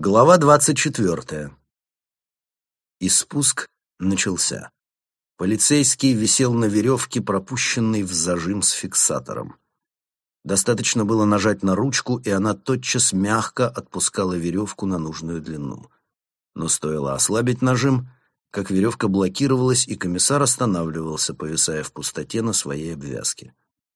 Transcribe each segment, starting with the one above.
Глава 24. И спуск начался. Полицейский висел на веревке, пропущенной в зажим с фиксатором. Достаточно было нажать на ручку, и она тотчас мягко отпускала веревку на нужную длину. Но стоило ослабить нажим, как веревка блокировалась, и комиссар останавливался, повисая в пустоте на своей обвязке.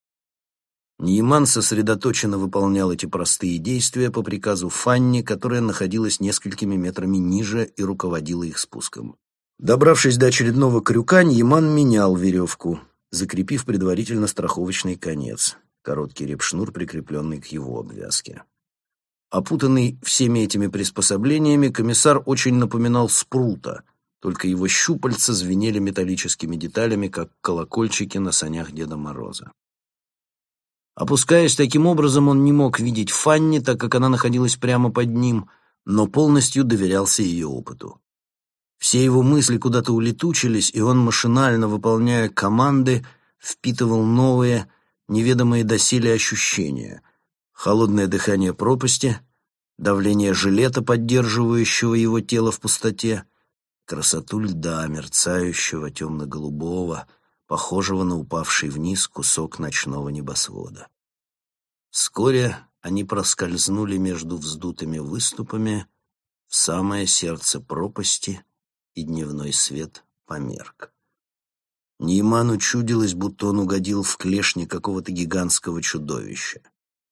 Нейман сосредоточенно выполнял эти простые действия по приказу Фанни, которая находилась несколькими метрами ниже и руководила их спуском. Добравшись до очередного крюка, Нейман менял веревку, закрепив предварительно страховочный конец, короткий репшнур, прикрепленный к его обвязке. Опутанный всеми этими приспособлениями, комиссар очень напоминал спрута, только его щупальца звенели металлическими деталями, как колокольчики на санях Деда Мороза. Опускаясь таким образом, он не мог видеть Фанни, так как она находилась прямо под ним, но полностью доверялся ее опыту. Все его мысли куда-то улетучились, и он, машинально выполняя команды, впитывал новые, неведомые доселе ощущения. Холодное дыхание пропасти, давление жилета, поддерживающего его тело в пустоте, красоту льда, мерцающего темно-голубого, похожего на упавший вниз кусок ночного небосвода. Вскоре они проскользнули между вздутыми выступами в самое сердце пропасти, и дневной свет померк. Нейману чудилось, будто он угодил в клешни какого-то гигантского чудовища.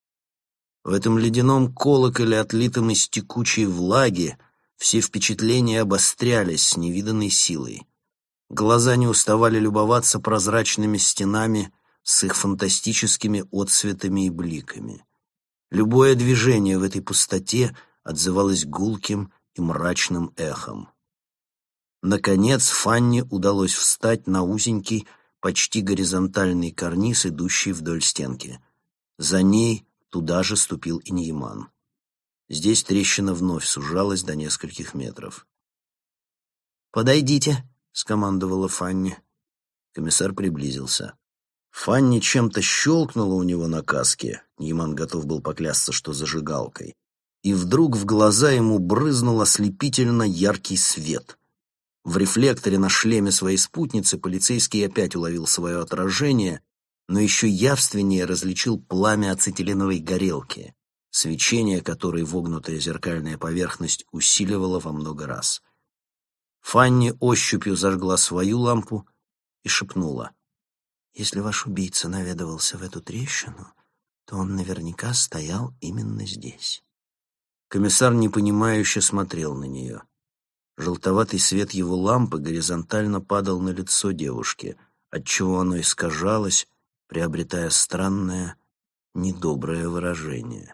В этом ледяном колоколе, отлитом из текучей влаги, все впечатления обострялись с невиданной силой. Глаза не уставали любоваться прозрачными стенами с их фантастическими отсветами и бликами. Любое движение в этой пустоте отзывалось гулким и мрачным эхом. Наконец Фанни удалось встать на узенький, почти горизонтальный карниз, идущий вдоль стенки. За ней туда же ступил и Нейман. Здесь трещина вновь сужалась до нескольких метров. «Подойдите», — скомандовала Фанни. Комиссар приблизился. Фанни чем-то щелкнула у него на каске, Нейман готов был поклясться, что зажигалкой, и вдруг в глаза ему брызнул ослепительно яркий свет. В рефлекторе на шлеме своей спутницы полицейский опять уловил свое отражение, но еще явственнее различил пламя ацетиленовой горелки, свечение которой вогнутая зеркальная поверхность усиливала во много раз. Фанни ощупью зажгла свою лампу и шепнула: «Если ваш убийца наведывался в эту трещину, то он наверняка стоял именно здесь». Комиссар непонимающе смотрел на нее. Желтоватый свет его лампы горизонтально падал на лицо девушки, отчего оно искажалось, приобретая странное, недоброе выражение.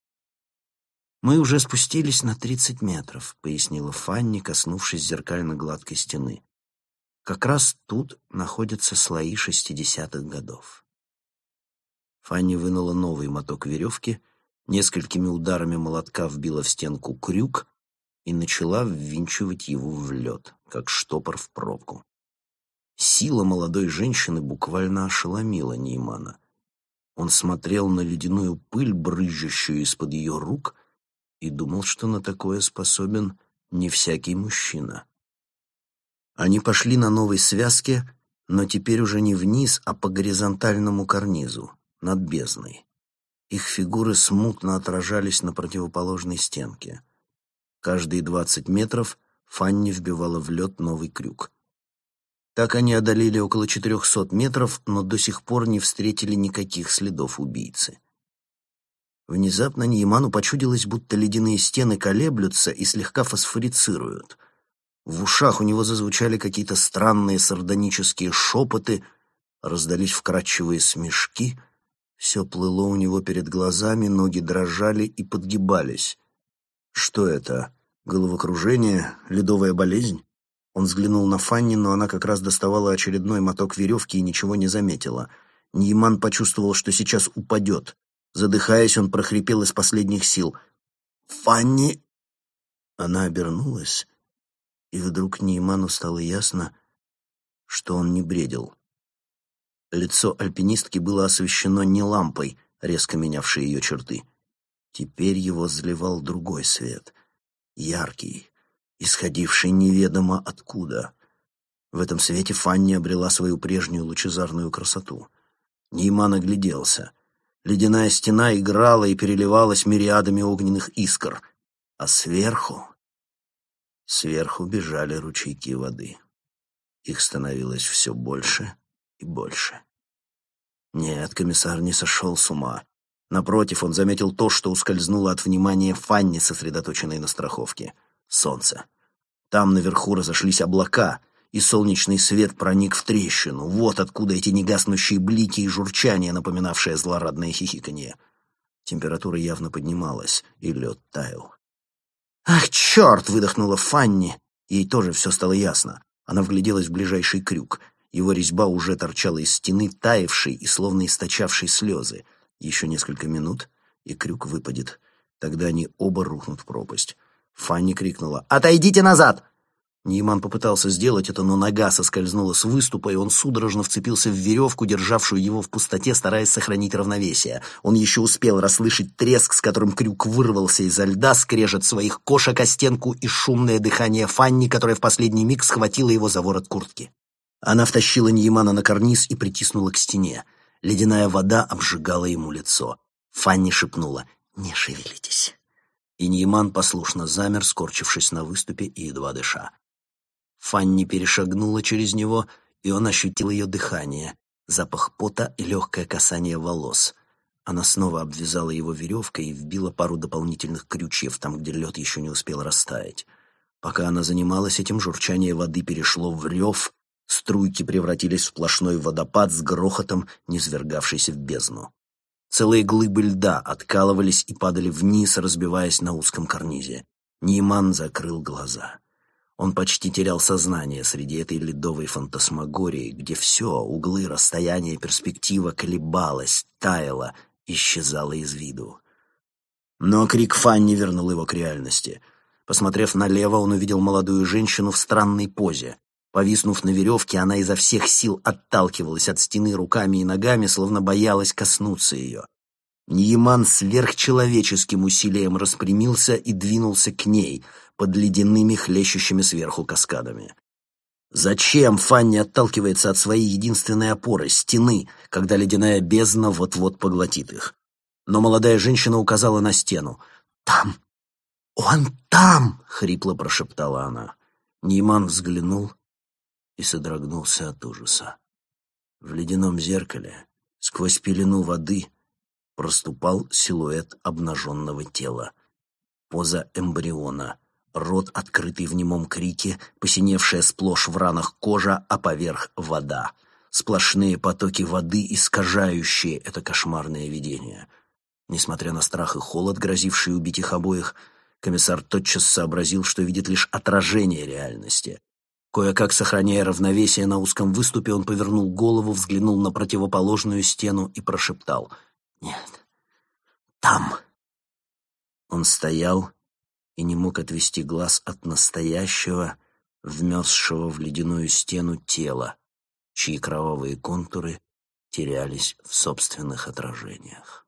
«Мы уже спустились на 30 метров», — пояснила Фанни, коснувшись зеркально-гладкой стены. «Как раз тут находятся слои 60-х годов». Фанни вынула новый моток веревки, несколькими ударами молотка вбила в стенку крюк и начала ввинчивать его в лед, как штопор в пробку. Сила молодой женщины буквально ошеломила Неймана. Он смотрел на ледяную пыль, брызжущую из-под ее рук, и думал, что на такое способен не всякий мужчина. Они пошли на новой связке, но теперь уже не вниз, а по горизонтальному карнизу, над бездной. Их фигуры смутно отражались на противоположной стенке. Каждые 20 метров Фанни вбивала в лед новый крюк. Так они одолели около 400 метров, но до сих пор не встретили никаких следов убийцы. Внезапно Нейману почудилось, будто ледяные стены колеблются и слегка фосфорицируют. В ушах у него зазвучали какие-то странные сардонические шепоты, раздались вкрадчивые смешки, все плыло у него перед глазами, ноги дрожали и подгибались. Что это? Головокружение? Ледовая болезнь? Он взглянул на Фанни, но она как раз доставала очередной моток веревки и ничего не заметила. Нейман почувствовал, что сейчас упадет. Задыхаясь, он прохрипел из последних сил: «Фанни!» Она обернулась, и вдруг Нейману стало ясно, что он не бредил. Лицо альпинистки было освещено не лампой, резко менявшей ее черты. Теперь его заливал другой свет. яркий, исходивший неведомо откуда. В этом свете Фанни обрела свою прежнюю лучезарную красоту. Нейман огляделся. Ледяная стена играла и переливалась мириадами огненных искр, а сверху бежали ручейки воды. Их становилось все больше и больше. Нет, комиссар не сошел с ума. Напротив, он заметил то, что ускользнуло от внимания Фанни, сосредоточенной на страховке. Солнце. Там наверху разошлись облака, и солнечный свет проник в трещину. Вот откуда эти негаснущие блики и журчание, напоминавшее злорадное хихиканье. Температура явно поднималась, и лед таял. «Ах, черт!» — выдохнула Фанни. Ей тоже все стало ясно. Она вгляделась в ближайший крюк. Его резьба уже торчала из стены, таявшей и словно источавшей слезы. Еще несколько минут, и крюк выпадет. Тогда они оба рухнут в пропасть. Фанни крикнула: «Отойдите назад!» Нейман попытался сделать это, но нога соскользнула с выступа, и он судорожно вцепился в веревку, державшую его в пустоте, стараясь сохранить равновесие. Он еще успел расслышать треск, с которым крюк вырвался изо льда, скрежет своих кошек о стенку и шумное дыхание Фанни, которая в последний миг схватила его за ворот куртки. Она втащила Неймана на карниз и притиснула к стене. Ледяная вода обжигала ему лицо. Фанни шепнула: «Не шевелитесь». И Нейман послушно замер, скорчившись на выступе и едва дыша. Фанни перешагнула через него, и он ощутил ее дыхание, запах пота и легкое касание волос. Она снова обвязала его веревкой и вбила пару дополнительных крючьев там, где лед еще не успел растаять. Пока она занималась этим, журчание воды перешло в рев, струйки превратились в сплошной водопад с грохотом, низвергавшийся в бездну. Целые глыбы льда откалывались и падали вниз, разбиваясь на узком карнизе. Нейман закрыл глаза. Он почти терял сознание среди этой ледовой фантасмагории, где все, углы, расстояние, перспектива колебалась, таяла, исчезала из виду. Но крик Фанни вернул его к реальности. Посмотрев налево, он увидел молодую женщину в странной позе. Повиснув на веревке, она изо всех сил отталкивалась от стены руками и ногами, словно боялась коснуться ее. Нейман сверхчеловеческим усилием распрямился и двинулся к ней под ледяными, хлещущими сверху каскадами. Зачем Фанни отталкивается от своей единственной опоры — стены, когда ледяная бездна вот-вот поглотит их? Но молодая женщина указала на стену. «Там! Он там!» — хрипло прошептала она. Нейман взглянул и содрогнулся от ужаса. В ледяном зеркале, сквозь пелену воды, проступал силуэт обнаженного тела. Поза эмбриона, рот, открытый в немом крике, посиневшая сплошь в ранах кожа, а поверх вода. Сплошные потоки воды, искажающие это кошмарное видение. Несмотря на страх и холод, грозившие убить их обоих, комиссар тотчас сообразил, что видит лишь отражение реальности. Кое-как, сохраняя равновесие на узком выступе, он повернул голову, взглянул на противоположную стену и прошептал: «Нет, там». Он стоял и не мог отвести глаз от настоящего, вмерзшего в ледяную стену тела, чьи кровавые контуры терялись в собственных отражениях.